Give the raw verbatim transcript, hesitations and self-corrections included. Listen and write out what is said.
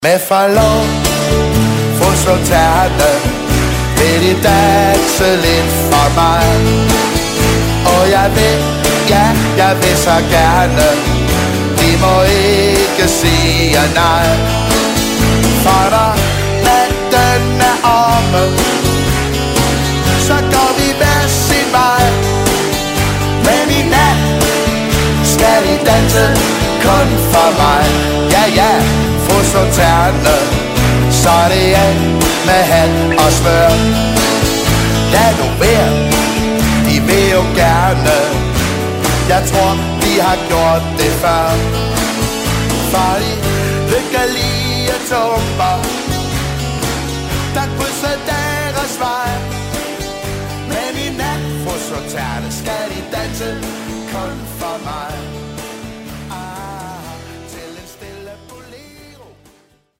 Med forlov, få så tærne, vil de danse lidt for mig. Og jeg vil, ja, jeg vil så gerne, de må ikke sige nej. For når natten er omme, så går vi hver sin vej. Men i nat skal de danse kun for mig. Ja, ja, få så tærne, så er det af med hat og smør. Lad nu være, de vil jo gerne, jeg tror de har gjort det før. For de lykkelige tumper, der krydser deres vej. Men i nat, få så tærne, skal de danse